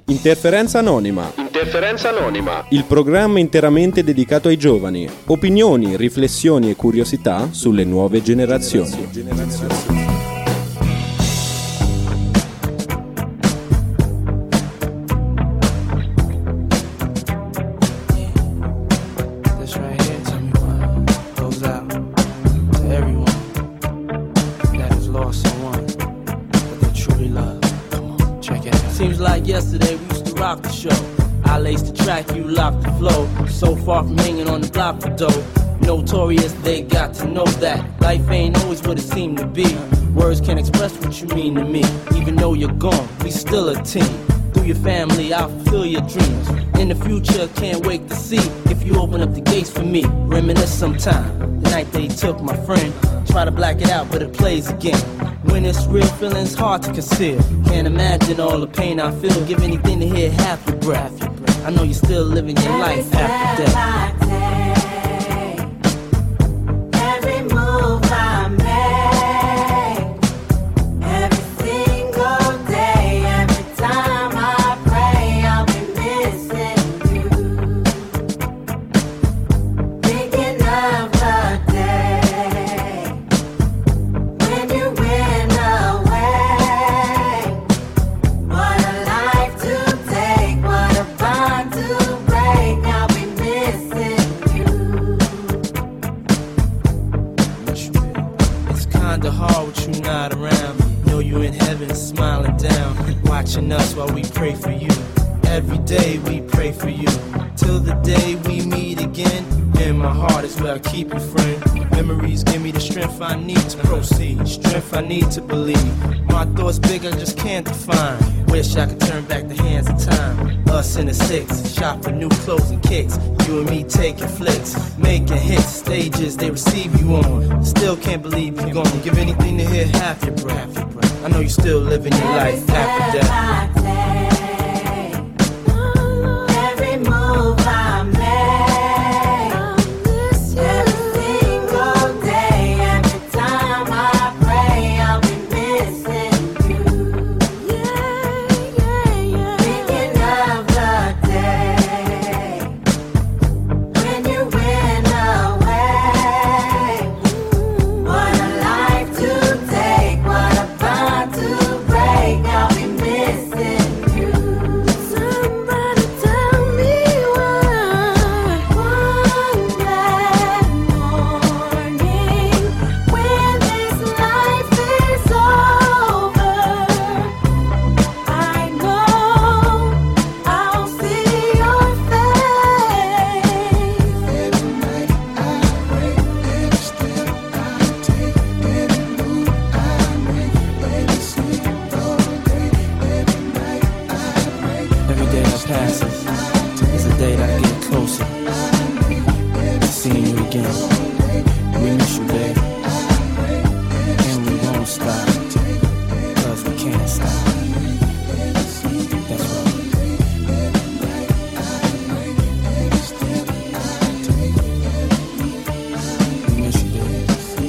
Interferenza Anonima. Interferenza Anonima. Il programma interamente dedicato ai giovani. Opinioni, riflessioni e curiosità sulle nuove generazioni. Yesterday we used to rock the show. I laced the track, you locked the flow. So far from hanging on the block for dough. Notorious, they got to know that life ain't always what it seemed to be. Words can't express what you mean to me. Even though you're gone, we still a team. Through your family, I'll fulfill your dreams. In the future, can't wait to see if you open up the gates for me. Reminisce sometime. The night they took my friend. Try to black it out, but it plays again. When it's real, feeling's hard to conceal. Can't imagine all the pain I feel. Give anything to hear half your breath. I know you're still living your life after death. Every move I make, every single day, every time I pray, I'll be missing you. Thinking of the day when you went away. What a life to take, what a bond to break. I'll be missing you. It's kinda hard with you not around. Know you in heaven smiling down, watching us while we pray for you. Every day we pray for you, till the day we meet again. In my heart is where I keep you, friend. Memories give me the strength I need to proceed, strength I need to believe. My thoughts big, I just can't define. Wish I could turn back the hands of time. Us in the six, shop for new clothes and kicks. You and me taking flicks, making hits, stages they receive you on. Still can't believe you're gone. Give anything to hear half your breath. I know you're still living your life after death. Every move I make, every single day, every time I pray, I'll be missing you. Thinking of the day when you went away. What a life to take, what a bond to break. I'll be missing you. Somebody tell me why. One bad morning when this life is over, I know I'll see your face. Every night I pray, every step I take, every move I make, every single day, every night I pray. Every day that passes is a day that I get closer to seeing you again. We miss you, babe, and we won't stop, cause we can't stop. That's right. We miss you, babe.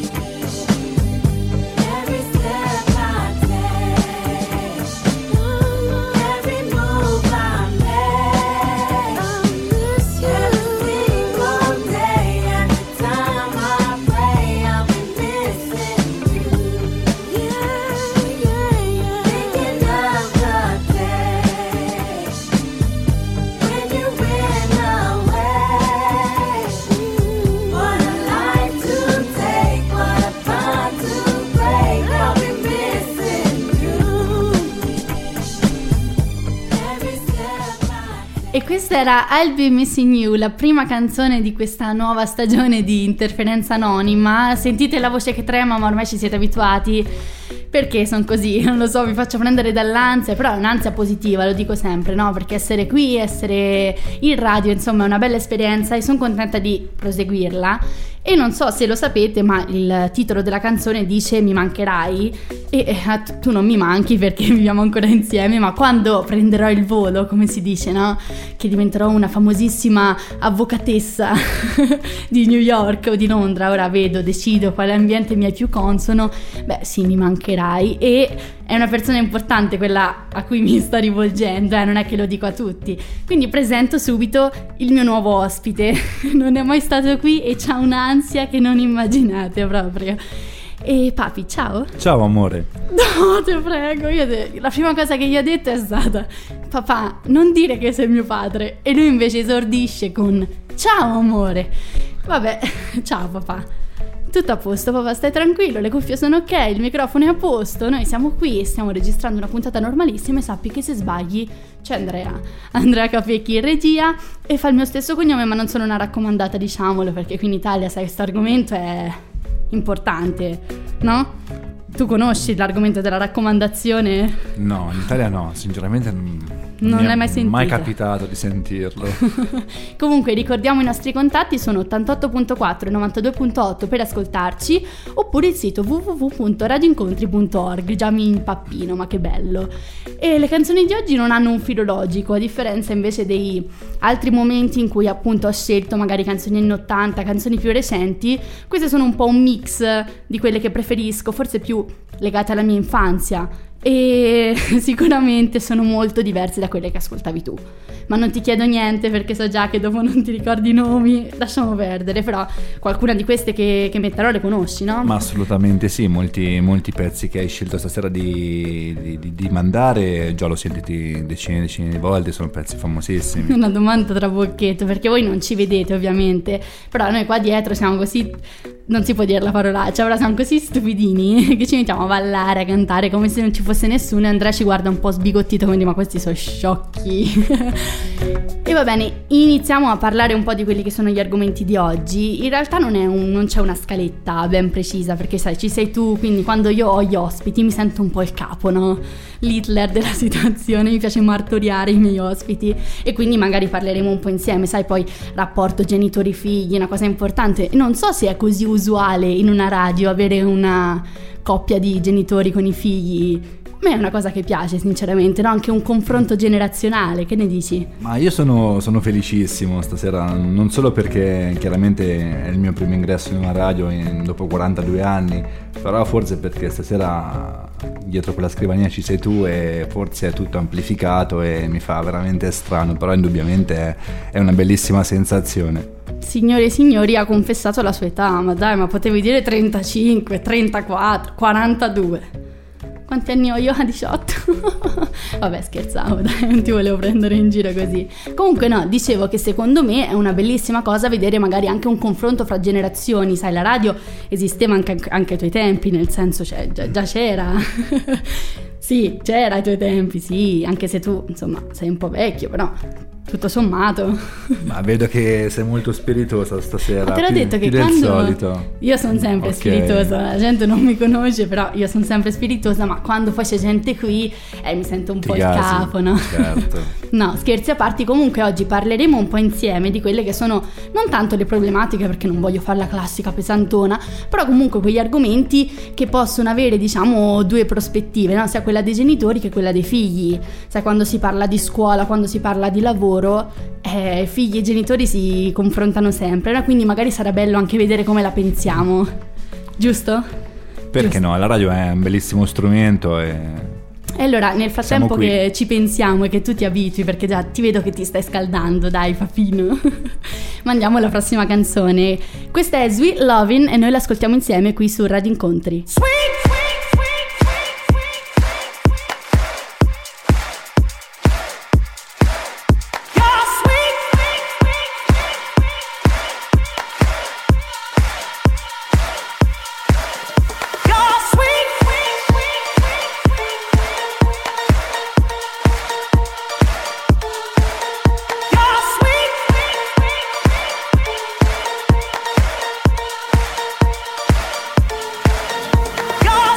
Every step I take, every move I make, every single day, every time I pray, I'll be missing you. Thinking of the day when you went away. What a life to take, what a bond to break. I'll be missing you. Every step I E questa era I'll Be Missing You, la prima canzone di questa nuova stagione di Interferenza Anonima. Sentite la voce che trema, ma ormai ci siete abituati, perché sono così, non lo so, vi faccio prendere dall'ansia, però è un'ansia positiva, lo dico sempre, no? Perché essere qui, essere in radio, insomma, è una bella esperienza e sono contenta di proseguirla. E non so se lo sapete, ma il titolo della canzone dice "Mi mancherai", e tu non mi manchi perché viviamo ancora insieme, ma quando prenderò il volo, come si dice, no? Che diventerò una famosissima avvocatessa di New York o di Londra, ora vedo, decido quale ambiente mi è più consono, beh sì, mi mancherai. E è una persona importante quella a cui mi sto rivolgendo, non è che lo dico a tutti. Quindi presento subito il mio nuovo ospite. Non è mai stato qui e c'ha un'ansia che non immaginate proprio. E papi, ciao. Ciao amore. No, ti prego, la prima cosa che gli ho detto è stata: papà, non dire che sei mio padre. E lui invece esordisce con: ciao amore. Vabbè, ciao papà. Tutto a posto papà, stai tranquillo, le cuffie sono ok, il microfono è a posto, noi siamo qui e stiamo registrando una puntata normalissima e sappi che se sbagli c'è Andrea Capecchi in regia e fa il mio stesso cognome, ma non sono una raccomandata, diciamolo, perché qui in Italia, sai, questo argomento è importante, no? Tu conosci l'argomento della raccomandazione? No, in Italia no, sinceramente Non mi l'hai è mai sentita? mai capitato di sentirlo. Comunque ricordiamo i nostri contatti, sono 88.4 e 92.8 per ascoltarci, oppure il sito www.radioincontri.org. Già mi impappino, ma che bello. E le canzoni di oggi non hanno un filo logico, a differenza invece dei altri momenti in cui appunto ho scelto magari canzoni anni 80, canzoni più recenti. Queste sono un po' un mix di quelle che preferisco, forse più legate alla mia infanzia, e sicuramente sono molto diverse da quelle che ascoltavi tu. Ma non ti chiedo niente perché so già che dopo non ti ricordi i nomi, lasciamo perdere, però qualcuna di queste che metterò le conosci, no? Ma assolutamente sì, molti pezzi che hai scelto stasera di mandare già l'ho sentiti decine di volte, sono pezzi famosissimi. Una domanda tra bocchetto, perché voi non ci vedete ovviamente, però noi qua dietro siamo così, non si può dire la parolaccia, però siamo così stupidini che ci mettiamo a ballare, a cantare come se non ci fosse nessuno, e Andrea ci guarda un po' sbigottito, quindi ma questi sono sciocchi. E va bene, iniziamo a parlare un po' di quelli che sono gli argomenti di oggi. In realtà non c'è una scaletta ben precisa, perché sai, ci sei tu, quindi quando io ho gli ospiti mi sento un po' il capo, no? L'Hitler della situazione, mi piace martoriare i miei ospiti, e quindi magari parleremo un po' insieme, sai, poi rapporto genitori-figli è una cosa importante. Non so se è così usuale in una radio avere una coppia di genitori con i figli. A me è una cosa che piace sinceramente, no? Anche un confronto generazionale, che ne dici? Ma io sono felicissimo stasera, non solo perché chiaramente è il mio primo ingresso in una radio dopo 42 anni, però forse perché stasera dietro quella scrivania ci sei tu e forse è tutto amplificato e mi fa veramente strano, però indubbiamente è una bellissima sensazione. Signore e signori, ha confessato la sua età, ma dai, ma potevi dire 35, 34, 42. Quanti anni ho io? 18? Vabbè, scherzavo, dai, non ti volevo prendere in giro così. Comunque no, dicevo che secondo me è una bellissima cosa vedere magari anche un confronto fra generazioni. Sai, la radio esisteva anche ai tuoi tempi, nel senso, cioè, già c'era. Sì, c'era ai tuoi tempi, sì, anche se tu, insomma, sei un po' vecchio, però tutto sommato. Ma vedo che sei molto spiritosa stasera. Ma te l'ho detto che più del quando solito. io sono sempre Ok. spiritosa, la gente non mi conosce, però io sono sempre spiritosa, ma quando poi c'è gente qui mi sento un Ti po' il gasi, capo, no? certo. No, scherzi a parte, comunque oggi parleremo un po' insieme di quelle che sono non tanto le problematiche, perché non voglio fare la classica pesantona, però comunque quegli argomenti che possono avere, diciamo, due prospettive, no? Sia quella dei genitori che quella dei figli. Sai, quando si parla di scuola, quando si parla di lavoro, figli e genitori si confrontano sempre, no? Quindi magari sarà bello anche vedere come la pensiamo, giusto? Perché Giusto. no, la radio è un bellissimo strumento e allora, nel frattempo Siamo qui. che ci pensiamo e che tu ti abitui, perché già ti vedo che ti stai scaldando, dai papino, mandiamo la prossima canzone. Questa è Sweet Lovin' e noi l'ascoltiamo insieme qui su Radio Incontri. You're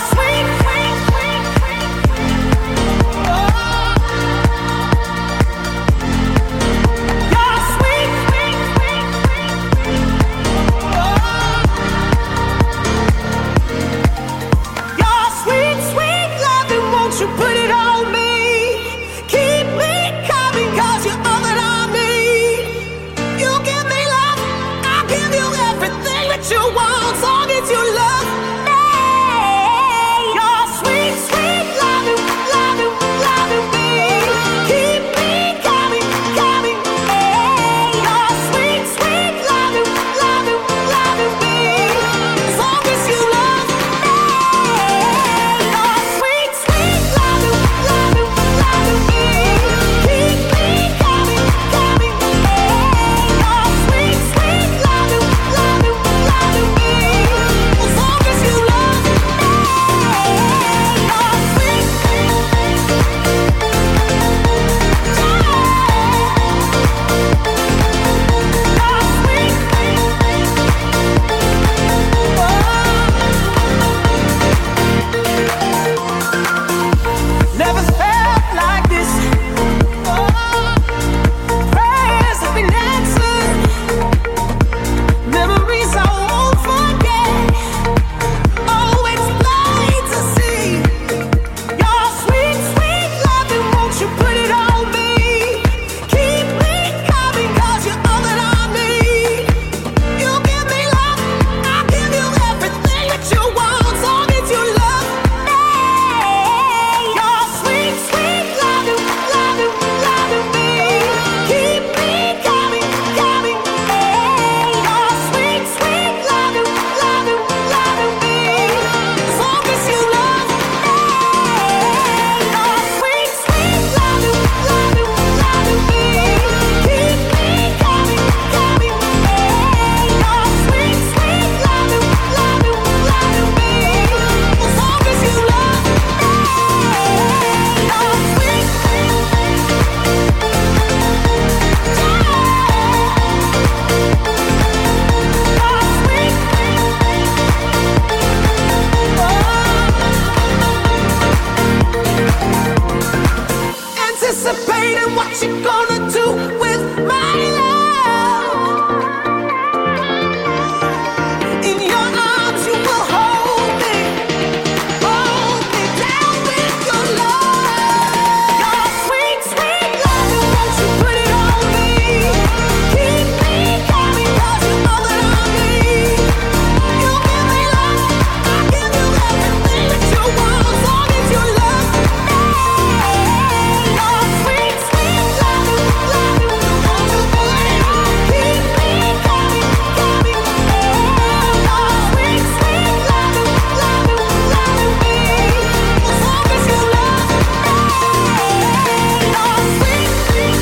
anticipating what you're gonna do with my love. In your arms you will hold me down with your love. Your sweet, sweet love, won't you put it on me? Keep me coming 'cause you know that I need. You give me love, I give you everything that you want, as long as you love me. Your sweet, sweet love, won't you put it on? Keep me coming, coming. Your sweet, sweet love, loving me, as long as you love me. Your sweet, sweet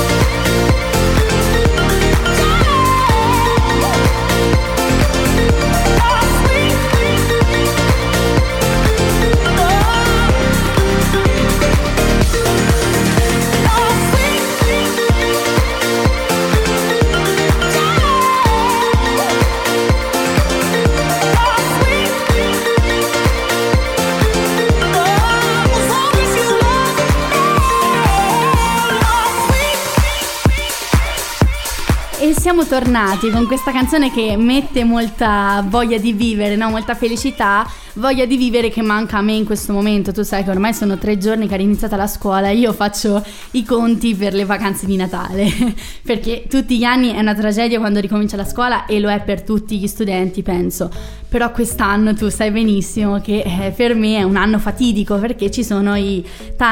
E siamo tornati con questa canzone che mette molta voglia di vivere, no? Molta felicità, voglia di vivere che manca a me in questo momento. Tu sai che ormai sono 3 giorni che era iniziata la scuola e io faccio i conti per le vacanze di Natale perché tutti gli anni è una tragedia quando ricomincia la scuola e lo è per tutti gli studenti, penso. Però quest'anno tu sai benissimo che per me è un anno fatidico perché ci sono i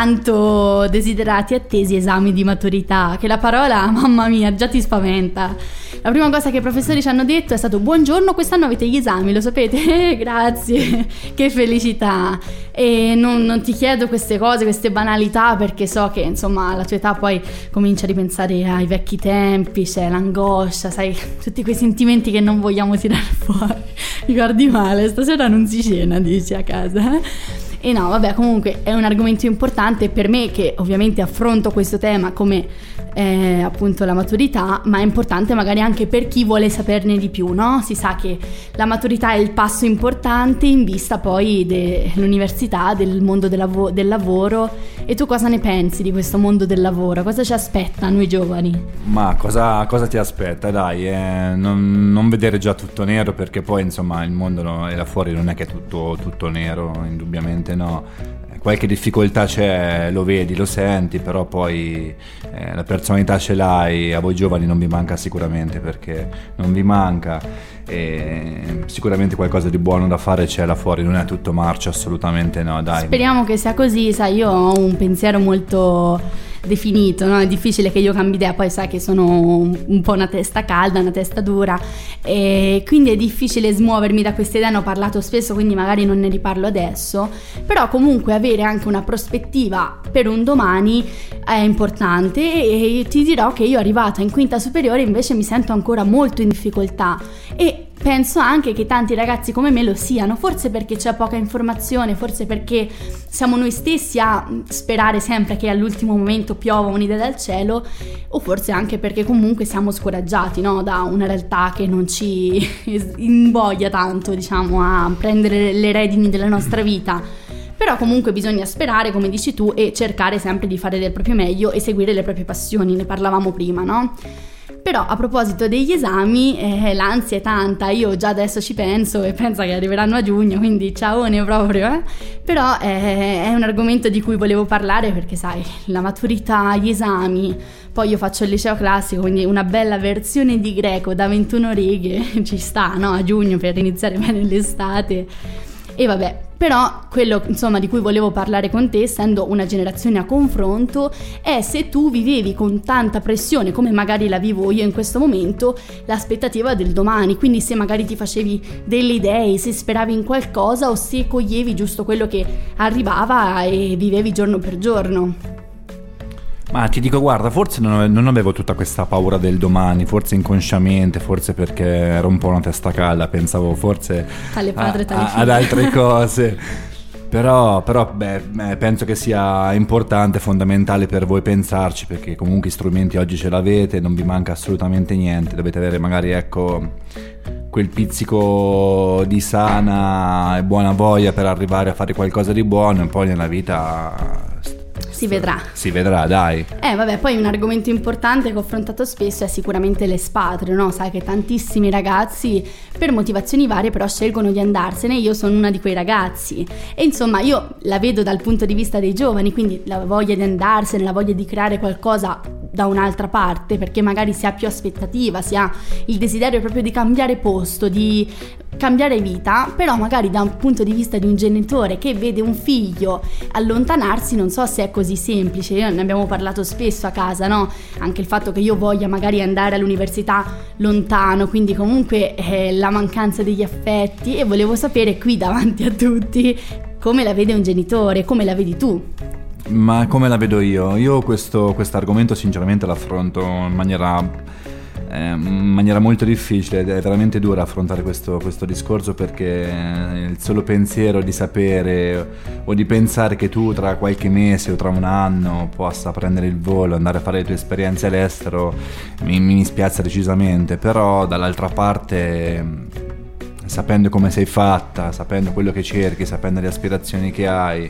tanto desiderati e attesi esami di maturità, che la parola, mamma mia, già ti spaventa. La prima cosa che i professori ci hanno detto è stato: buongiorno, quest'anno avete gli esami, lo sapete? Grazie, che felicità. E non ti chiedo queste cose, queste banalità, perché so che insomma alla tua età poi cominci a ripensare ai vecchi tempi, c'è l'angoscia, sai, tutti quei sentimenti che non vogliamo tirare fuori. Ricordi male, stasera non si cena, dici, a casa. E no, vabbè, comunque è un argomento importante per me, che ovviamente affronto questo tema come appunto la maturità, ma è importante magari anche per chi vuole saperne di più, no? Si sa che la maturità è il passo importante in vista poi dell'università, del mondo del lavoro. E tu cosa ne pensi di questo mondo del lavoro? Cosa ci aspetta a noi giovani? Ma cosa ti aspetta? Dai, non vedere già tutto nero, perché poi insomma il mondo là fuori non è che è tutto nero, indubbiamente no. Qualche difficoltà c'è, lo vedi, lo senti, però poi la personalità ce l'hai. A voi giovani non vi manca sicuramente, perché non vi manca, e sicuramente qualcosa di buono da fare c'è là fuori, non è tutto marcio, assolutamente no, dai. Speriamo che sia così, sai, io ho un pensiero molto definito, no? È difficile che io cambi idea, poi sai che sono un po' una testa calda, una testa dura, e quindi è difficile smuovermi da queste idee. Ne ho parlato spesso, quindi magari non ne riparlo adesso, però comunque avere anche una prospettiva per un domani è importante. E ti dirò che io arrivata in quinta superiore invece mi sento ancora molto in difficoltà, e penso anche che tanti ragazzi come me lo siano, forse perché c'è poca informazione, forse perché siamo noi stessi a sperare sempre che all'ultimo momento piova un'idea dal cielo, o forse anche perché comunque siamo scoraggiati, no? Da una realtà che non ci invoglia tanto, diciamo, a prendere le redini della nostra vita. Però comunque bisogna sperare, come dici tu, e cercare sempre di fare del proprio meglio e seguire le proprie passioni, ne parlavamo prima, no? Però a proposito degli esami, l'ansia è tanta, io già adesso ci penso e penso che arriveranno a giugno, quindi ciaone proprio, Però è un argomento di cui volevo parlare perché sai, la maturità, gli esami, poi io faccio il liceo classico, quindi una bella versione di greco da 21 righe ci sta, no? A giugno per iniziare bene l'estate. E vabbè, però quello insomma di cui volevo parlare con te, essendo una generazione a confronto, è se tu vivevi con tanta pressione come magari la vivo io in questo momento, l'aspettativa del domani, quindi se magari ti facevi delle idee, se speravi in qualcosa o se coglievi giusto quello che arrivava e vivevi giorno per giorno. Ma ti dico, guarda, forse non avevo tutta questa paura del domani, forse inconsciamente, forse perché ero un po' una testa calda, pensavo forse Tale padre, tale figlio. ad altre cose. Però penso che sia importante, fondamentale per voi pensarci, perché comunque i strumenti oggi ce l'avete, non vi manca assolutamente niente, dovete avere magari, ecco, quel pizzico di sana e buona voglia per arrivare a fare qualcosa di buono, e poi nella vita Si vedrà. Si vedrà, dai. Vabbè, poi un argomento importante che ho affrontato spesso è sicuramente l'espatrio, no? Sai che tantissimi ragazzi per motivazioni varie però scelgono di andarsene, io sono una di quei ragazzi e insomma io la vedo dal punto di vista dei giovani, quindi la voglia di andarsene, la voglia di creare qualcosa da un'altra parte, perché magari si ha più aspettativa, si ha il desiderio proprio di cambiare posto, di cambiare vita, però magari da un punto di vista di un genitore che vede un figlio allontanarsi, non so se è così semplice. Ne abbiamo parlato spesso a casa, no? Anche il fatto che io voglia magari andare all'università lontano, quindi comunque la mancanza degli affetti, e volevo sapere qui davanti a tutti come la vede un genitore, come la vedi tu. Ma come la vedo io? Io questo argomento sinceramente l'affronto in maniera molto difficile, è veramente dura affrontare questo discorso, perché il solo pensiero di sapere o di pensare che tu tra qualche mese o tra un anno possa prendere il volo, andare a fare le tue esperienze all'estero mi spiazza decisamente, però dall'altra parte, sapendo come sei fatta, sapendo quello che cerchi, sapendo le aspirazioni che hai,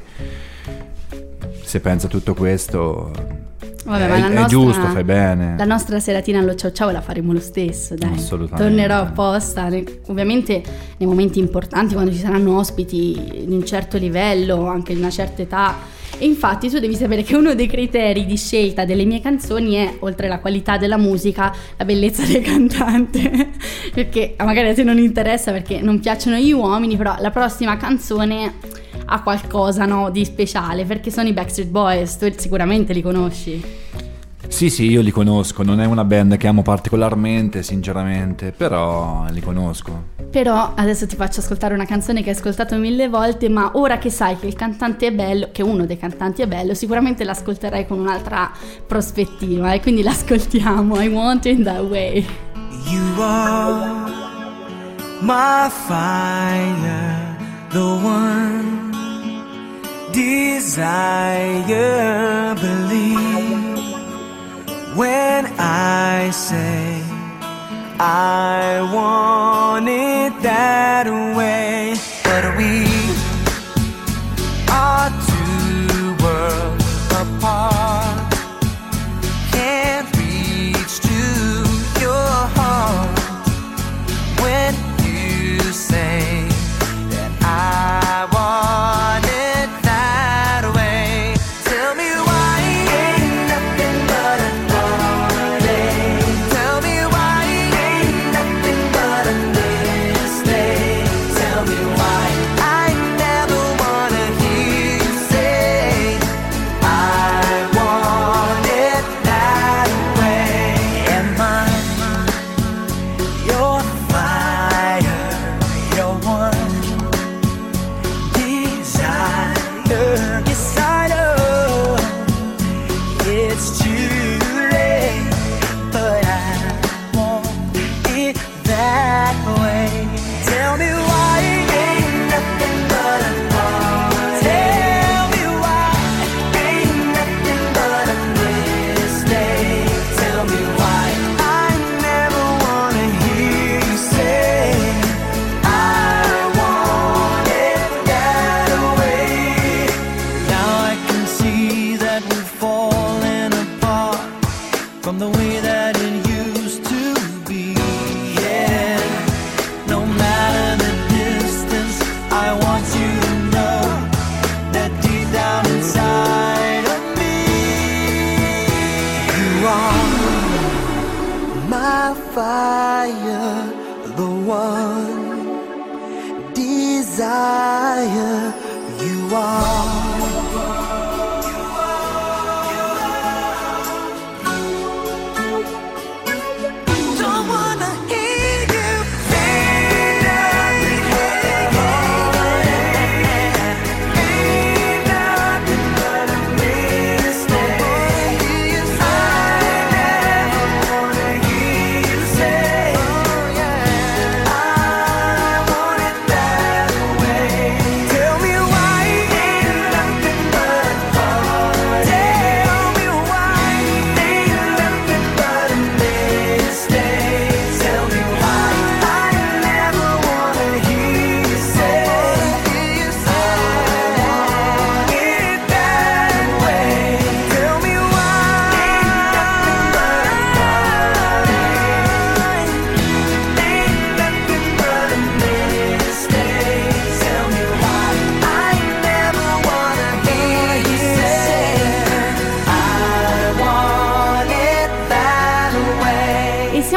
se pensa a tutto questo, Vabbè, ma è giusto, fai bene. La nostra seratina allo ciao ciao la faremo lo stesso, dai. Assolutamente. Tornerò apposta, ovviamente nei momenti importanti, quando ci saranno ospiti di un certo livello, anche di una certa età. E infatti tu devi sapere che uno dei criteri di scelta delle mie canzoni è, oltre alla qualità della musica, la bellezza del cantante. Perché magari a te non interessa perché non piacciono gli uomini, però la prossima canzone ha qualcosa, no, di speciale, perché sono i Backstreet Boys. Tu sicuramente li conosci. Sì, io li conosco, non è una band che amo particolarmente, sinceramente, però li conosco. Però adesso ti faccio ascoltare una canzone che hai ascoltato 1000 volte, ma ora che sai che il cantante è bello, che uno dei cantanti è bello, sicuramente l'ascolterai con un'altra prospettiva, e quindi l'ascoltiamo. I Want It That Way. You are my fire, the one desire. Believe when I say I want it that way. But we are two worlds apart, can't reach to your heart when you say that I want it that way. Tell me why ain't nothing but a heartache. Tell me why ain't nothing but a mistake. Tell me why I never wanna hear you say I want it that way. Am I your fire, your one desire? Yes, I know it's too late, but I want it that way. Tell me why ain't nothing but a heart. Tell me why ain't nothing but a mistake. Tell me why I never wanna hear you say I want it that way. Now I can see that we've fallen apart from the way that it used to be. Yeah, no matter the distance, I want you to know that deep down inside of me, you are my fire, the one desire. You are. Don't wanna hear you say nothing ain't nothing but a mistake. I never wanna hear you say I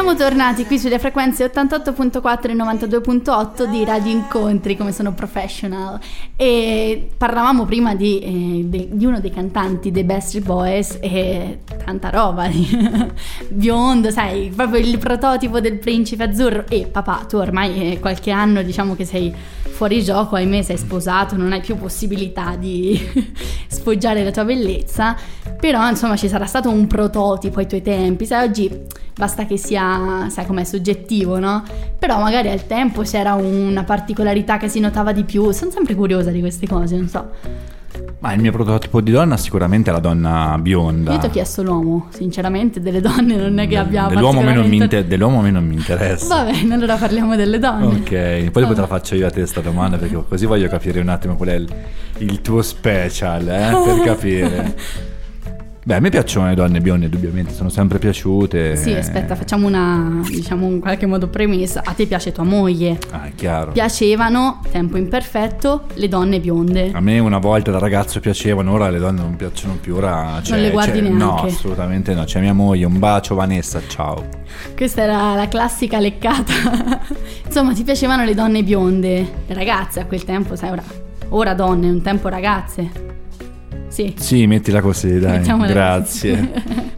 Siamo tornati qui sulle frequenze 88.4 e 92.8 di Radio Incontri, come sono professional, e parlavamo prima di uno dei cantanti dei Backstreet Boys e tanta roba, biondo, sai, proprio il prototipo del principe azzurro. E papà, tu ormai qualche anno diciamo che sei fuori gioco, ahimè sei sposato, non hai più possibilità di sfoggiare la tua bellezza, però insomma ci sarà stato un prototipo ai tuoi tempi, sai, oggi basta che sia, sai com'è, soggettivo, no? Però magari al tempo c'era una particolarità che si notava di più. Sono sempre curiosa di queste cose, non so. Ma il mio prototipo di donna sicuramente è la donna bionda. Io ti ho chiesto l'uomo, sinceramente delle donne non è che abbiamo Dell'uomo a me non mi particolarmente... dell'uomo a me non mi interessa. Va bene, allora parliamo delle donne. Ok, poi dopo te la faccio io a te sta domanda, perché così voglio capire un attimo qual è il tuo special, per capire. Beh, a me piacciono le donne bionde, indubbiamente, sono sempre piaciute. Sì, aspetta, facciamo una, diciamo, in qualche modo premessa. A te piace tua moglie? Ah, è chiaro. Piacevano, tempo imperfetto, le donne bionde. A me una volta da ragazzo piacevano, ora le donne non piacciono più, ora Non le guardi neanche? No, assolutamente no. C'è mia moglie, un bacio Vanessa, ciao. Questa era la classica leccata. Insomma, ti piacevano le donne bionde, le ragazze a quel tempo, sai, ora donne, un tempo ragazze. Sì. Sì, mettila così, dai, Mettiamola grazie. così.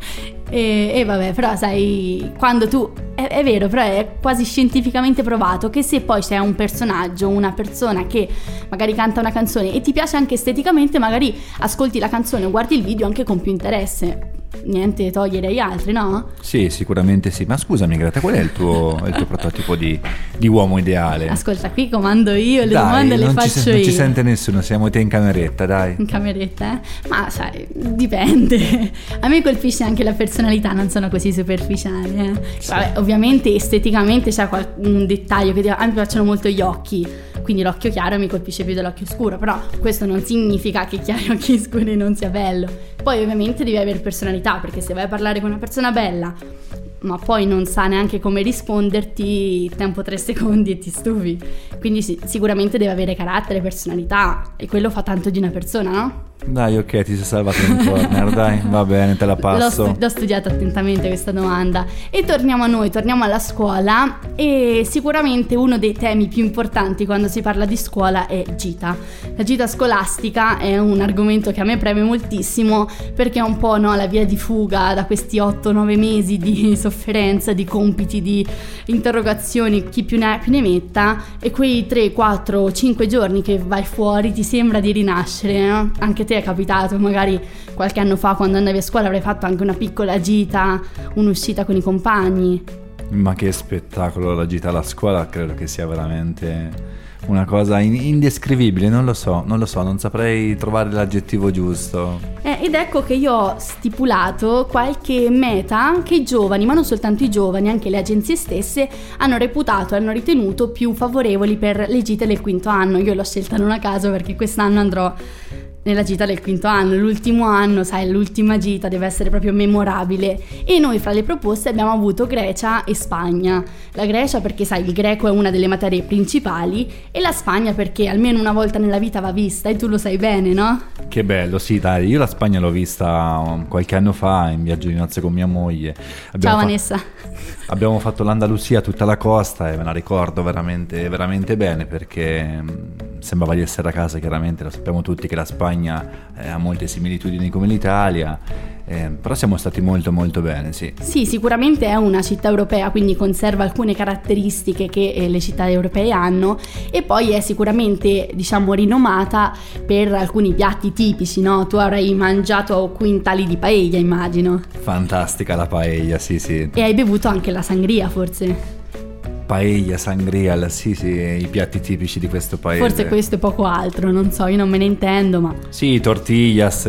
E vabbè, però sai, quando tu è vero, però è quasi scientificamente provato che se poi c'è un personaggio, una persona che magari canta una canzone e ti piace anche esteticamente, magari ascolti la canzone o guardi il video anche con più interesse. Niente togliere agli altri, no? Sì, sicuramente sì. Ma scusami Greta, qual è il tuo prototipo di uomo ideale? Ascolta, qui comando io, le Dai, domande le non faccio non io. ci sente nessuno, siamo te in cameretta, dai. In cameretta, eh? Ma sai, dipende. A me colpisce anche la personalità, non sono così superficiale, eh. Sì. Vabbè, ovviamente esteticamente c'è un dettaglio che a me piacciono molto gli occhi, quindi l'occhio chiaro mi colpisce più dell'occhio scuro, però questo non significa che chi ha gli occhi scuri non sia bello. Poi ovviamente devi avere personalità, perché se vai a parlare con una persona bella ma poi non sa neanche come risponderti, tempo 3 secondi e ti stufi. Quindi sicuramente deve avere carattere, personalità, e quello fa tanto di una persona, no? Dai, ok, ti sei salvato un corner, dai, va bene, te la passo. L'ho studiata attentamente questa domanda. E torniamo a noi, torniamo alla scuola. E sicuramente uno dei temi più importanti quando si parla di scuola è gita. La gita scolastica è un argomento che a me preme moltissimo, perché è un po', no, la via di fuga da questi 8-9 mesi di sofferenza, di compiti, di interrogazioni, chi più ne metta, e quei 3, 4, 5 giorni che vai fuori ti sembra di rinascere, no? Anche te è capitato, magari qualche anno fa quando andavi a scuola avrai fatto anche una piccola gita, un'uscita con i compagni. Ma che spettacolo la gita alla scuola, credo che sia veramente una cosa indescrivibile, non lo so, non saprei trovare l'aggettivo giusto. Ed ecco che io ho stipulato qualche meta che i giovani, ma non soltanto i giovani, anche le agenzie stesse hanno reputato, hanno ritenuto più favorevoli per le gite del quinto anno. Io l'ho scelta non a caso, perché quest'anno andrò nella gita del quinto anno, l'ultimo anno, sai, l'ultima gita deve essere proprio memorabile, e noi fra le proposte abbiamo avuto Grecia e Spagna. La Grecia perché, sai, il greco è una delle materie principali, e la Spagna perché almeno una volta nella vita va vista, e tu lo sai bene, no? Che bello, sì, dai, io la Spagna l'ho vista qualche anno fa in viaggio di nozze con mia moglie. Ciao Vanessa. Abbiamo fatto l'Andalusia, tutta la costa, e me la ricordo veramente, veramente bene, perché sembrava di essere a casa. Chiaramente lo sappiamo tutti che la Spagna ha molte similitudini come l'Italia, però siamo stati molto molto bene, sì. Sì, sicuramente è una città europea, quindi conserva alcune caratteristiche che le città europee hanno, e poi è sicuramente, diciamo, rinomata per alcuni piatti tipici, no? Tu avrai mangiato quintali di paella, immagino. Fantastica la paella, sì sì. E hai bevuto anche la sangria, forse? Paella, sangria, sì, i piatti tipici di questo paese. Forse questo e poco altro, non so, io non me ne intendo, ma... Sì, tortillas,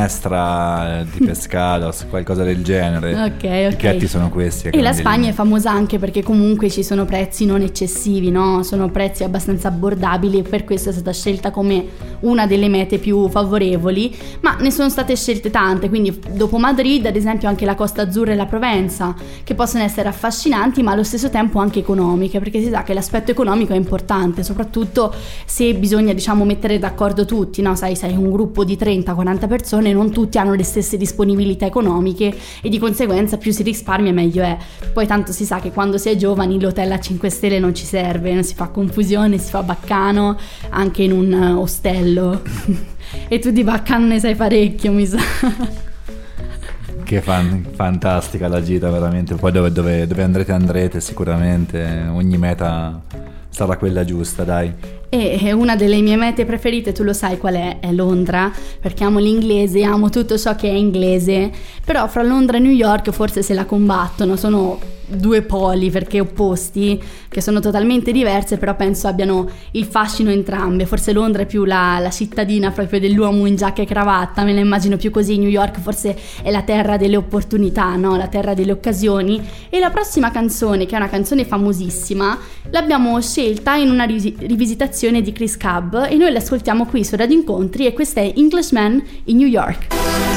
minestra di pescados, qualcosa del genere. Ok. I piatti sono questi. E la Spagna è famosa anche perché comunque ci sono prezzi non eccessivi, no? Sono prezzi abbastanza abbordabili, e per questo è stata scelta come una delle mete più favorevoli, ma ne sono state scelte tante, quindi dopo Madrid ad esempio anche la Costa Azzurra e la Provenza, che possono essere affascinanti ma allo stesso tempo anche economiche, perché si sa che l'aspetto economico è importante, soprattutto se bisogna diciamo mettere d'accordo tutti, no? Sai un gruppo di 30-40 persone, non tutti hanno le stesse disponibilità economiche e di conseguenza più si risparmia meglio è. Poi tanto si sa che quando si è giovani l'hotel a 5 stelle non ci serve, non si fa confusione, si fa baccano anche in un ostello. E tu di baccano ne sai parecchio, mi sa. Che fantastica la gita, veramente. Poi dove andrete sicuramente, ogni meta sarà quella giusta, dai. E una delle mie mete preferite, tu lo sai qual è Londra, perché amo l'inglese, amo tutto ciò che è inglese, però fra Londra e New York forse se la combattono, sono due poli perché opposti, che sono totalmente diverse, però penso abbiano il fascino entrambe. Forse Londra è più la cittadina proprio dell'uomo in giacca e cravatta, me la immagino più così. New York forse è la terra delle opportunità, no? La terra delle occasioni. E la prossima canzone, che è una canzone famosissima, l'abbiamo scelta in una rivisitazione di Chris Cab e noi l'ascoltiamo qui su Radio Incontri, e questa è Englishman in New York.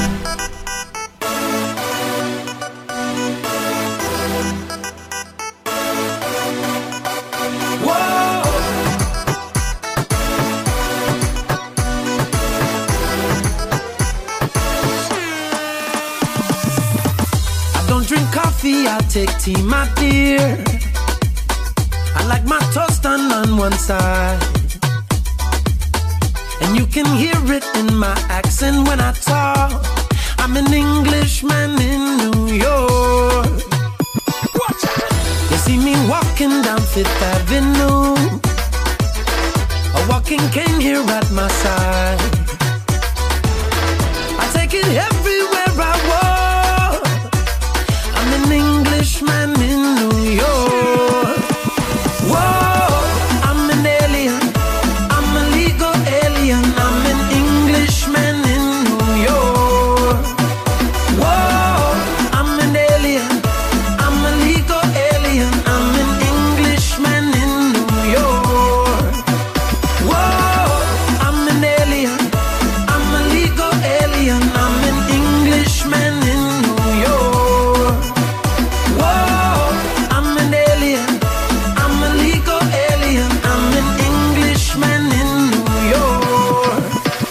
Drink coffee, I'll take tea, my dear. I like my toast done on one side, and you can hear it in my accent when I talk. I'm an Englishman in New York. You see me walking down Fifth Avenue, a walking cane here at my side. I take it everywhere I walk. I'm an Englishman in New York. Whoa, I'm an alien, I'm a legal alien. I'm an Englishman in New York. Whoa, I'm an alien, I'm a legal alien. I'm an Englishman in New York. Whoa, I'm an alien, I'm a legal alien. I'm an Englishman in New York. Whoa, I'm an alien, I'm a legal alien. I'm an Englishman in New York.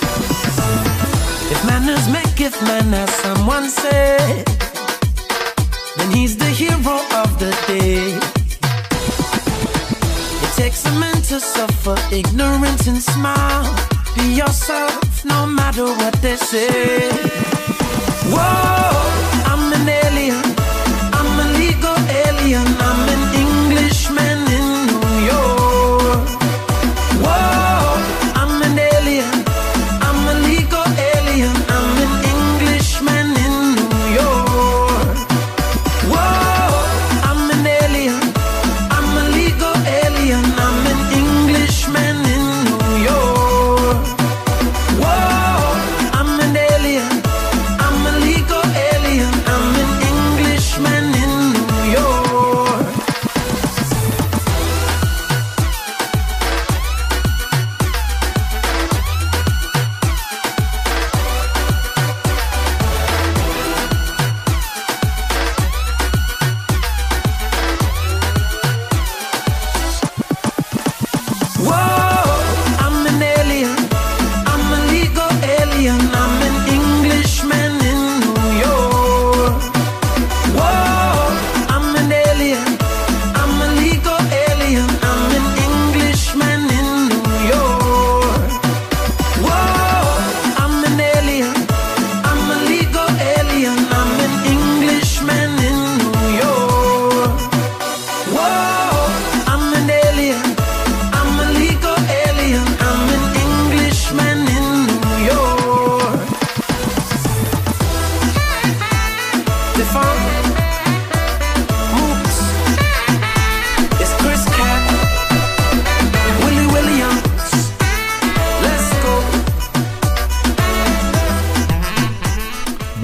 If manners maketh man, as someone said, then he's the hero of the day. It takes a man to suffer ignorance and smile. Be yourself, no matter what they say. Whoa, I'm an alien, I'm a legal alien. I'm an Englishman in New York. Whoa, I'm an alien, I'm a legal alien. I'm an Englishman in New York. Whoa, I'm an alien, I'm a legal alien. I'm an Englishman in New York. Whoa, I'm an alien, I'm a legal alien.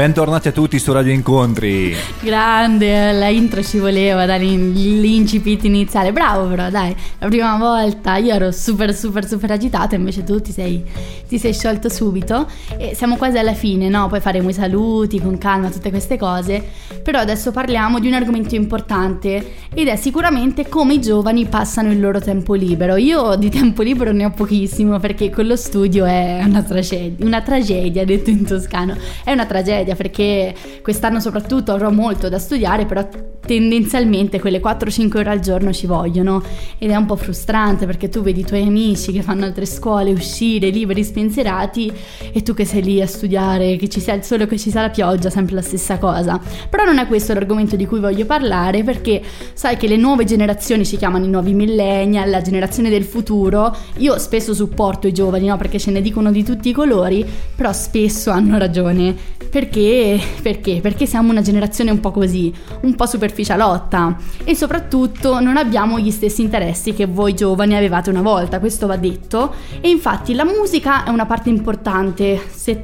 Bentornati a tutti su Radio Incontri. Grande, la intro ci voleva, dai, l'incipit iniziale. Bravo però, dai, la prima volta io ero super agitata, invece tu ti sei sciolto subito e siamo quasi alla fine, no? Poi faremo i saluti con calma, tutte queste cose. Però adesso parliamo di un argomento importante ed è sicuramente come i giovani passano il loro tempo libero. Io di tempo libero ne ho pochissimo perché con lo studio è una tragedia, detto in toscano. È una tragedia perché quest'anno soprattutto avrò molto da studiare, però tendenzialmente quelle 4-5 ore al giorno ci vogliono ed è un po' frustrante perché tu vedi i tuoi amici che fanno altre scuole uscire liberi, spensierati e tu che sei lì a studiare, che ci sia il sole o che ci sia la pioggia, sempre la stessa cosa. Però non è questo l'argomento di cui voglio parlare, perché sai che le nuove generazioni si chiamano i nuovi millennial, la generazione del futuro. Io spesso supporto i giovani, no? Perché ce ne dicono di tutti i colori, però spesso hanno ragione. Perché siamo una generazione un po' così, un po' superficialotta e soprattutto non abbiamo gli stessi interessi che voi giovani avevate una volta, questo va detto. E infatti la musica è una parte importante,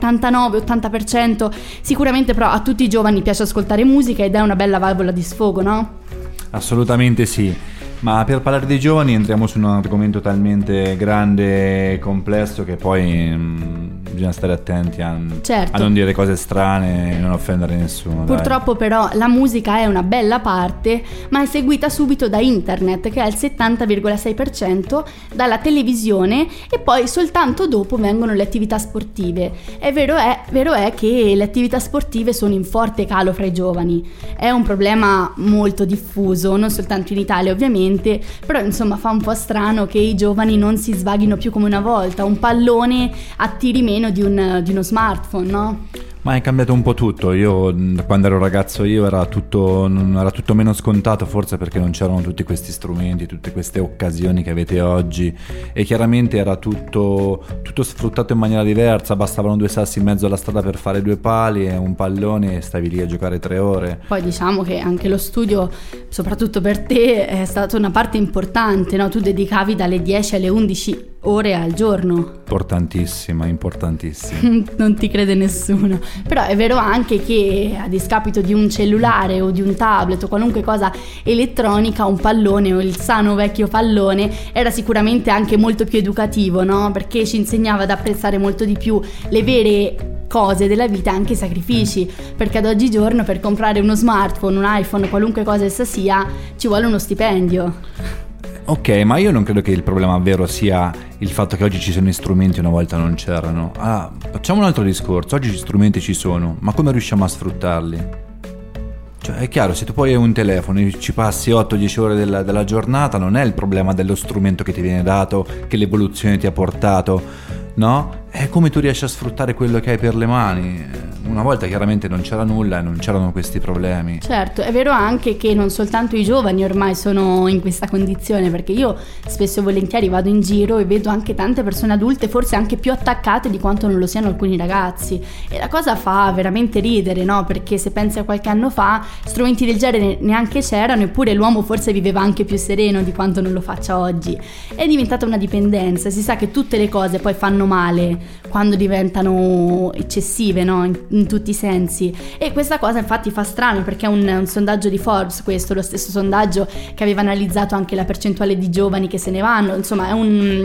79-80% sicuramente, però a tutti i giovani piace ascoltare musica ed è una bella valvola di sfogo, no? Assolutamente sì. Ma per parlare dei giovani entriamo su un argomento talmente grande e complesso che poi bisogna stare attenti a non dire cose strane e non offendere nessuno. Purtroppo però la musica è una bella parte, ma è seguita subito da internet, che è il 70,6%, dalla televisione e poi soltanto dopo vengono le attività sportive. Vero è che le attività sportive sono in forte calo fra i giovani. È un problema molto diffuso, non soltanto in Italia ovviamente, però insomma fa un po' strano che i giovani non si svaghino più come una volta. Un pallone attiri meno di uno smartphone, no? Ma è cambiato un po' tutto. Io quando ero ragazzo era tutto meno scontato, forse perché non c'erano tutti questi strumenti, tutte queste occasioni che avete oggi, e chiaramente era tutto sfruttato in maniera diversa. Bastavano 2 sassi in mezzo alla strada per fare 2 pali e un pallone e stavi lì a giocare 3 ore. Poi diciamo che anche lo studio, soprattutto per te, è stata una parte importante, no? Tu dedicavi dalle 10 alle 11 ore al giorno. Importantissima. Non ti crede nessuno. Però è vero anche che a discapito di un cellulare o di un tablet o qualunque cosa elettronica, un pallone o il sano vecchio pallone era sicuramente anche molto più educativo, no? Perché ci insegnava ad apprezzare molto di più le vere cose della vita, anche i sacrifici, perché ad oggigiorno per comprare uno smartphone, un iPhone, qualunque cosa essa sia, ci vuole uno stipendio. Ok, ma io non credo che il problema vero sia il fatto che oggi ci sono strumenti e una volta non c'erano. Facciamo un altro discorso. Oggi gli strumenti ci sono, ma come riusciamo a sfruttarli? Cioè, è chiaro, se tu poi hai un telefono e ci passi 8-10 ore della giornata, non è il problema dello strumento che ti viene dato, che l'evoluzione ti ha portato, no? È come tu riesci a sfruttare quello che hai per le mani. Una volta chiaramente non c'era nulla e non c'erano questi problemi. Certo, è vero anche che non soltanto i giovani ormai sono in questa condizione, perché io spesso e volentieri vado in giro e vedo anche tante persone adulte, forse anche più attaccate di quanto non lo siano alcuni ragazzi, e la cosa fa veramente ridere, no? Perché se pensi a qualche anno fa strumenti del genere neanche c'erano, eppure l'uomo forse viveva anche più sereno di quanto non lo faccia oggi. È diventata una dipendenza. Si sa che tutte le cose poi fanno male quando diventano eccessive, no? In tutti i sensi, e questa cosa infatti fa strano, perché è un sondaggio di Forbes, questo, lo stesso sondaggio che aveva analizzato anche la percentuale di giovani che se ne vanno. Insomma è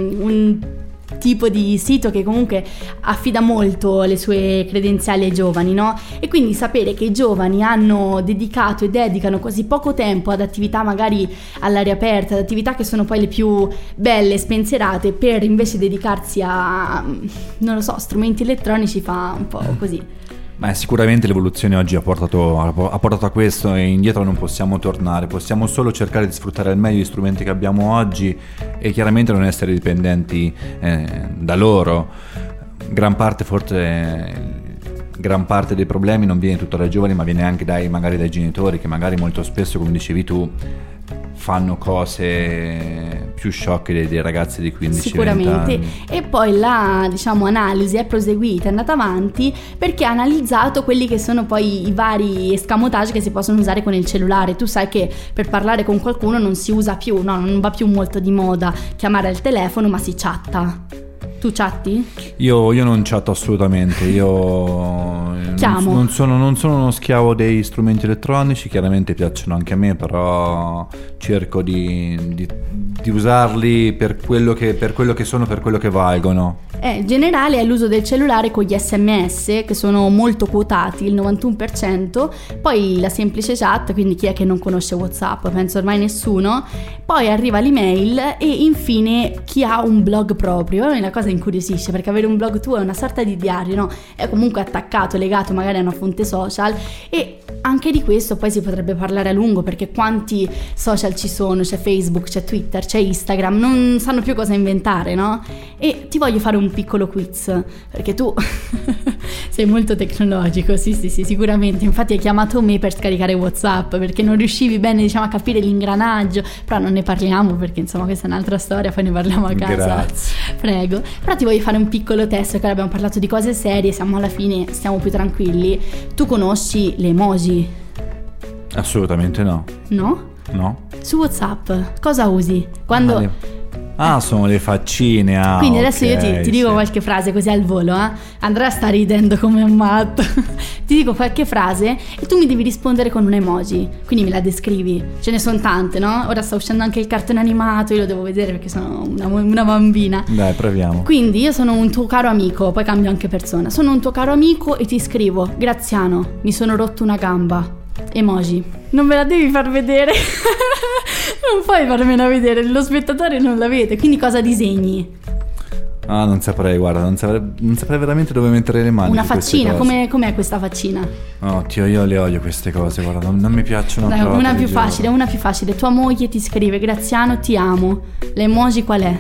un tipo di sito che comunque affida molto le sue credenziali ai giovani, no? E quindi sapere che i giovani hanno dedicato e dedicano così poco tempo ad attività magari all'aria aperta, ad attività che sono poi le più belle, spensierate, per invece dedicarsi a, non lo so, strumenti elettronici, fa un po' così. Ma sicuramente l'evoluzione oggi ha portato a questo, e indietro non possiamo tornare. Possiamo solo cercare di sfruttare al meglio gli strumenti che abbiamo oggi e chiaramente non essere dipendenti da loro. Gran parte dei problemi non viene tutto dai giovani, ma viene anche magari dai genitori, che magari molto spesso, come dicevi tu, fanno cose più sciocche dei ragazzi di 15-20 sicuramente anni. E poi la, diciamo, analisi è proseguita, è andata avanti, perché ha analizzato quelli che sono poi i vari escamotage che si possono usare con il cellulare. Tu sai che per parlare con qualcuno non si usa più, no, non va più molto di moda chiamare al telefono, ma si chatta. Tu chatti? Io non chatto assolutamente, io Chiamo. non sono uno schiavo dei strumenti elettronici, chiaramente piacciono anche a me, però cerco di usarli per quello che sono, per quello che valgono. In generale è l'uso del cellulare con gli SMS, che sono molto quotati, il 91%, poi la semplice chat, quindi chi è che non conosce WhatsApp? Penso ormai nessuno, poi arriva l'email e infine chi ha un blog proprio. La cosa incuriosisce, perché avere un blog tuo è una sorta di diario, no? È comunque attaccato, legato magari a una fonte social, e anche di questo poi si potrebbe parlare a lungo, perché quanti social ci sono, c'è Facebook, c'è Twitter, c'è Instagram, non sanno più cosa inventare, no? E ti voglio fare un piccolo quiz, perché tu sei molto tecnologico, sì, sicuramente, infatti hai chiamato me per scaricare WhatsApp, perché non riuscivi bene, diciamo, a capire l'ingranaggio, però non ne parliamo, perché insomma questa è un'altra storia, poi ne parliamo a casa. Grazie. Prego. Però ti voglio fare un piccolo test, perché abbiamo parlato di cose serie, siamo alla fine, stiamo più tranquilli. Tu conosci le emoji? Assolutamente no. No? No? Su WhatsApp cosa usi? Quando... Sono le faccine. Quindi adesso io ti dico sì. qualche frase così al volo, eh? Andrea sta ridendo come un matto. Ti dico qualche frase e tu mi devi rispondere con un emoji, quindi me la descrivi. Ce ne sono tante, no? Ora sta uscendo anche il cartone animato, io lo devo vedere perché sono una bambina. Dai, proviamo. Quindi io sono un tuo caro amico, poi cambio anche persona. Sono un tuo caro amico e ti scrivo: Graziano, mi sono rotto una gamba. Emoji. Non me la devi far vedere. Non puoi farmela vedere, lo spettatore non la vede. Quindi cosa disegni? Non saprei, guarda, non saprei veramente dove mettere le mani. Una su queste faccina, cose. com'è questa faccina? Oh, Dio, io le odio queste cose, guarda, non mi piacciono Dai, proprio. una più ti giuro. facile, una più facile. Tua moglie ti scrive: Graziano, ti amo. L'emoji qual è?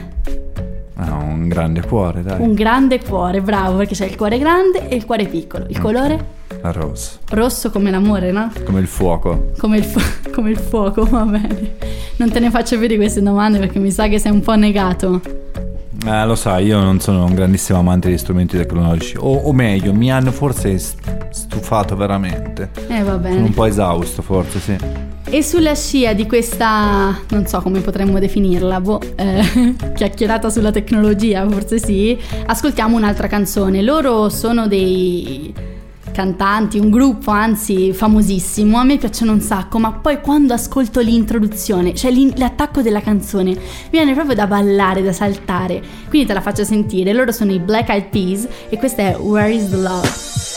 Un grande cuore, dai. Un grande cuore, bravo, perché c'è il cuore grande e il cuore piccolo. Il colore? La rosa. Rosso come l'amore, no? Come il fuoco. Come il fuoco, va bene. Non te ne faccio più di queste domande perché mi sa che sei un po' negato. Lo sai, io non sono un grandissimo amante di strumenti tecnologici. O meglio, mi hanno forse stufato veramente. Va bene. Sono un po' esausto, forse, sì. E sulla scia di questa, non so come potremmo definirla, chiacchierata sulla tecnologia, forse sì, ascoltiamo un'altra canzone. Loro sono dei cantanti, un gruppo anzi famosissimo, a me piacciono un sacco, ma poi quando ascolto l'introduzione, cioè l'attacco della canzone, mi viene proprio da ballare, da saltare, quindi te la faccio sentire. Loro sono i Black Eyed Peas e questa è Where is the Love?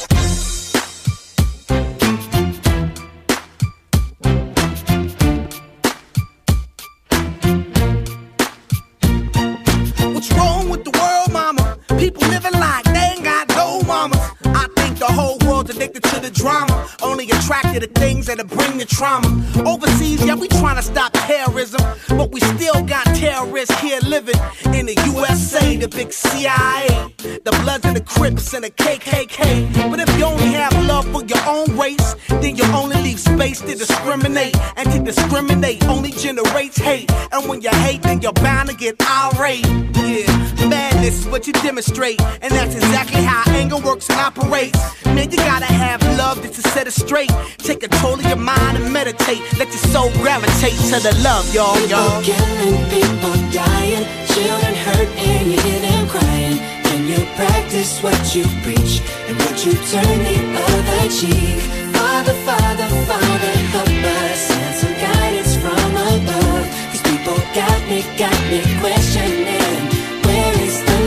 What's wrong with the world, mama? People living like they ain't got no mamas. I think the whole world's addicted to the drama, only attracted to things that'll bring the trauma. Overseas, yeah, we trying to stop terrorism, but we still got terrorists here living in the USA, the big CIA, the Bloods and the Crips and the KKK. But if you only have love for your own race, then you only leave space to discriminate, and to discriminate only generates hate. And when you hate, then you're bound to get irate. Yeah, madness is what you demonstrate, and that's exactly how anger works and operates. Man, you gotta have love just to set it straight. Take control of your mind and meditate. Let your soul gravitate to the love, y'all. People killing, people dying, children hurt and you hear them crying. Can you practice what you preach and would you turn the other cheek? Father, Father, Father, help us and some guidance from above. These people got me questioning. Where is the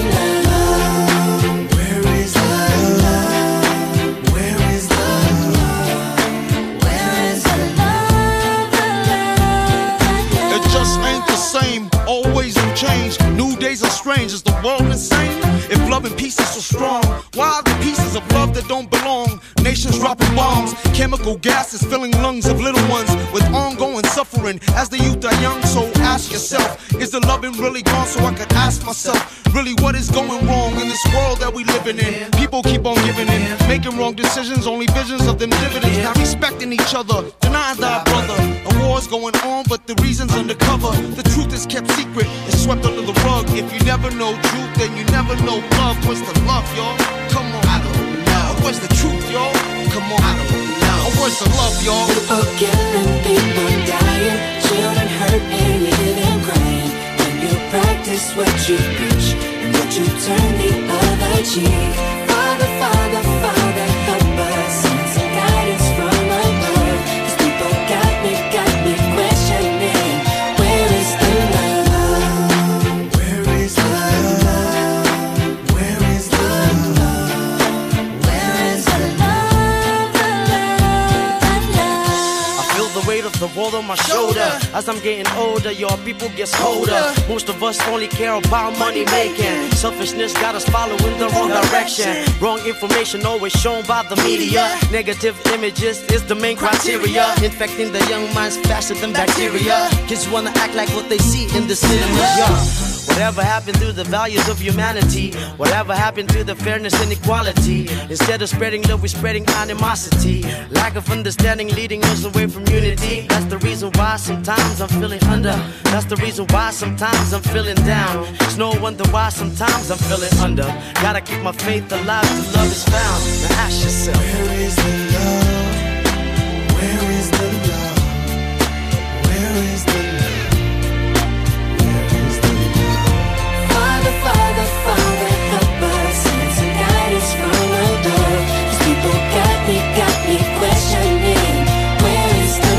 love? Where is the love? Where is the love? Where is the love? It just ain't the same, always new change. New days are strange, is the world insane? If love and peace is so strong, why are the pieces of love that don't belong? Nations dropping bombs, chemical gases filling lungs of little ones with ongoing suffering as the youth are young. So ask yourself, is the loving really gone? So I could ask myself, really what is going wrong in this world that we living in? People keep on giving in, making wrong decisions, only visions of them dividends. Not respecting each other, denying thy brother. A war's going on, but the reason's undercover. The truth is kept secret, it's swept under the rug. If you never know truth, then you never know love. What's the love, y'all? Come on, I don't know. What's the truth, y'all? Come on, I don't know. What's the love, y'all? People killing, people dying, children hurt and you hear them crying. When you practice what you preach and what Would you turn the other cheek? Father, Father, Father, help us. Send some guidance from above. 'Cause people got me questioning. Where is the love? Where is the love? Where is the love? Where is the love, the love, the love? I feel the weight of the world on my shoulder. As I'm getting older, your people gets colder. Most of us only care about money making. Selfishness got us following the wrong direction. Wrong information always shown by the media. Negative images is the main criteria. Infecting the young minds faster than bacteria. Kids wanna act like what they see in the cinema. Yeah. Whatever happened to the values of humanity? Whatever happened to the fairness and equality? Instead of spreading love, we're spreading animosity. Lack of understanding leading us away from unity. That's the reason why sometimes I'm feeling under. That's the reason why sometimes I'm feeling down. It's no wonder why sometimes I'm feeling under. Gotta keep my faith alive till love is found. Now ask yourself, Where is the love? Where is the love? Where is the love? Where is the love? Father, Father, Father, help us. Send some guidance from above. 'Cause people got me questioning. Where is the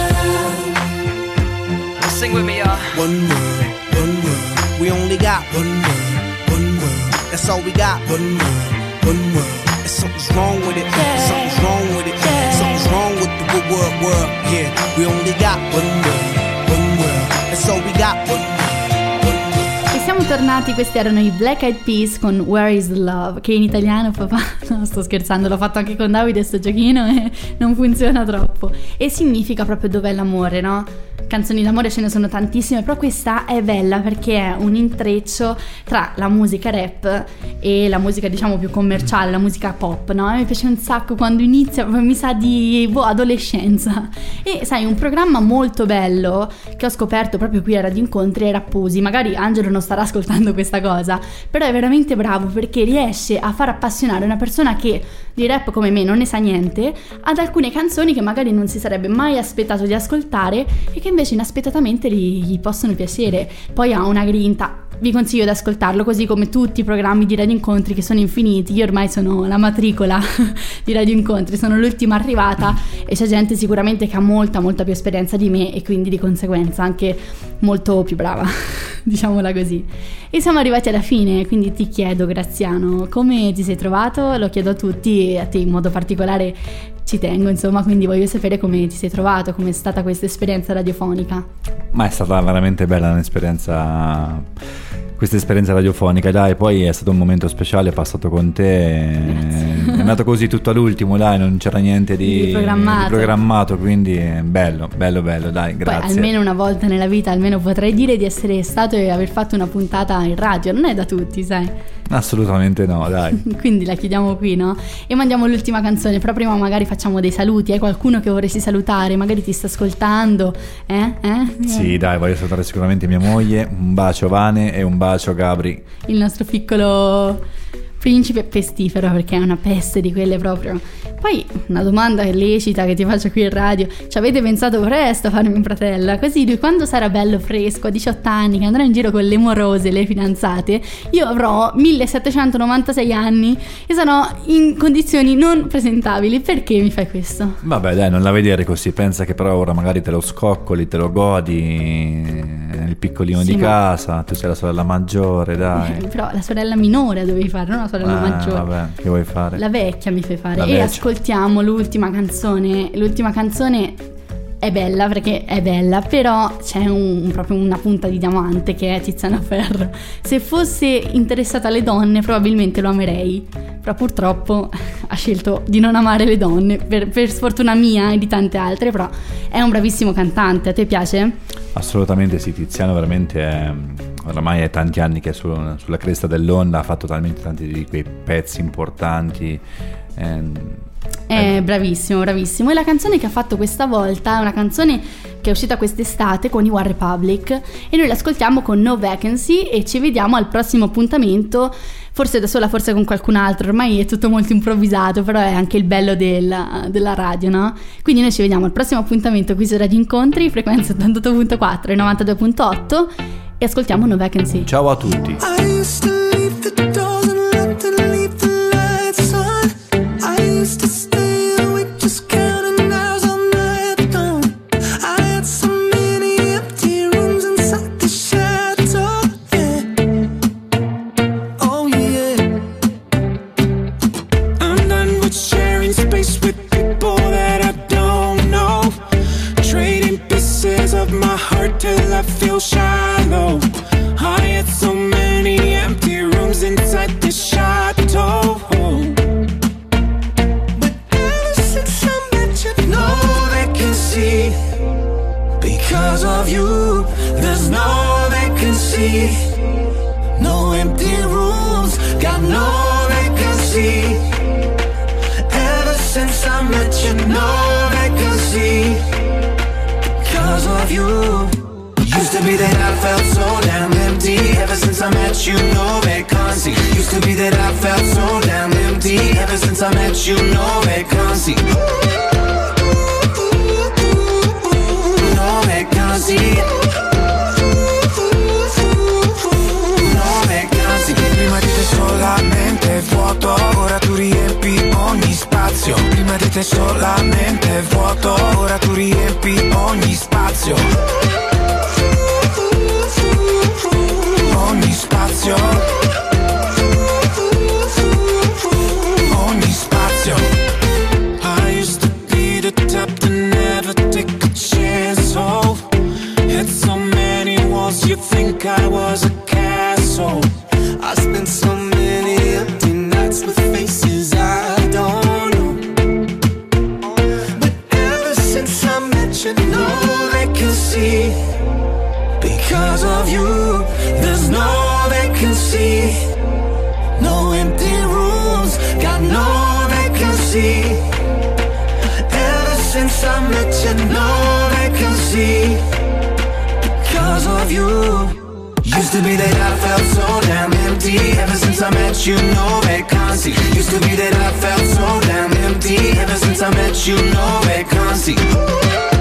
love? sing with me, y'all. One world, one world. We only got one world, one world. That's all we got. One world, one world. And something's wrong with it. Something's wrong with it. Something's wrong with the world. Yeah, we only got one world. That's all we got. One world. E siamo tornati, questi erano i Black Eyed Peas con Where is the Love, che in italiano, papà, no, sto scherzando, l'ho fatto anche con Davide sto giochino e non funziona troppo. E significa proprio dov'è l'amore, no? Canzoni d'amore ce ne sono tantissime, però questa è bella perché è un intreccio tra la musica rap e la musica diciamo più commerciale, la musica pop, no? A me piace un sacco quando inizia, mi sa di adolescenza. E sai, un programma molto bello che ho scoperto proprio qui a Radio Incontri è Rappusi. Magari Angelo non starà ascoltando questa cosa, però è veramente bravo perché riesce a far appassionare una persona che di rap come me non ne sa niente ad alcune canzoni che magari non si sarebbe mai aspettato di ascoltare e che invece inaspettatamente gli possono piacere. Poi ha una grinta, vi consiglio di ascoltarlo, così come tutti i programmi di Radio Incontri che sono infiniti. Io ormai sono la matricola di Radio Incontri, sono l'ultima arrivata e c'è gente sicuramente che ha molta più esperienza di me e quindi di conseguenza anche molto più brava, diciamola così. E siamo arrivati alla fine, quindi ti chiedo, Graziano, come ti sei trovato? Lo chiedo a tutti e a te in modo particolare ci tengo, insomma, quindi voglio sapere come ti sei trovato, come è stata questa esperienza radiofonica. Ma è stata veramente bella questa esperienza radiofonica, dai, poi è stato un momento speciale passato con te. È andato così tutto all'ultimo, dai, non c'era niente di programmato, quindi bello, dai, grazie. Poi almeno una volta nella vita, almeno potrei dire di essere stato e aver fatto una puntata in radio, non è da tutti, sai? Assolutamente no, dai. Quindi la chiudiamo qui, no? E mandiamo l'ultima canzone, però prima magari facciamo dei saluti. Hai qualcuno che vorresti salutare? Magari ti sta ascoltando? Sì, dai, voglio salutare sicuramente mia moglie, un bacio Vane e un bacio Gabri. Il nostro piccolo principe pestifero, perché è una peste di quelle proprio. Poi una domanda lecita che ti faccio qui in radio: ci avete pensato presto a farmi un fratello? Così lui quando sarà bello fresco a 18 anni che andrà in giro con le morose, le fidanzate, io avrò 1796 anni e sarò in condizioni non presentabili. Perché mi fai questo? Vabbè, dai, non la vedere così, pensa che però ora magari te lo scoccoli, te lo godi, il piccolino di casa, tu sei la sorella maggiore, dai. Però la sorella minore dovevi fare, non la sorella maggiore. Vabbè, che vuoi fare? La vecchia mi fai fare. La E vecchia. ascoltiamo l'ultima canzone. L'ultima canzone è bella perché è bella, però c'è proprio una punta di diamante che è Tiziano Ferro. Se fosse interessata alle donne probabilmente lo amerei, però purtroppo ha scelto di non amare le donne per sfortuna mia e di tante altre. Però è un bravissimo cantante. A te piace? Assolutamente sì, Tiziano veramente oramai è tanti anni che è sulla cresta dell'onda, ha fatto talmente tanti di quei pezzi importanti. È bravissimo. E la canzone che ha fatto questa volta è una canzone che è uscita quest'estate con i One Republic e noi l'ascoltiamo con No Vacancy e ci vediamo al prossimo appuntamento, forse da sola, forse con qualcun altro. Ormai è tutto molto improvvisato, però è anche il bello della radio, no? Quindi noi ci vediamo al prossimo appuntamento qui su Radio Incontri, frequenza 88.4 e 92.8 e ascoltiamo No Vacancy. Ciao a tutti. I used to leave the doors unlocked and leave the lights on. I used to stay awake just counting hours all night long. I had so many empty rooms inside the chateau, yeah. Oh yeah. I'm done with sharing space with people that I don't know, trading pieces of my heart till I feel shallow. I had so many empty rooms inside this chateau, but ever since I met you, no vacancy. Because of you, there's no vacancy. No empty rooms, got no vacancy. Ever since I met you, no vacancy. Because of you. Used to be that I felt so damn empty. Ever since I met you, no vacancy. Used to be that I felt so damn empty. Ever since I met you, no vacancy. No vacancy. No vacancy. Prima di te solamente vuoto, ora tu riempi ogni spazio. Prima di te solamente vuoto, ora tu riempi ogni spazio. Ogni spazio. Ogni spazio. I used to be the type to never take a chance. Oh, had so many walls, you think I was a castle. I spent so many empty nights with faces I don't know. But ever since I met you, no vacancy. Because of you, there's no vacancy. No empty rooms, got no vacancy. Ever since I met you, no vacancy. Because of you. Used to be that I felt so damn empty. Ever since I met you, no vacancy. Used to be that I felt so damn empty. Ever since I met you, no vacancy.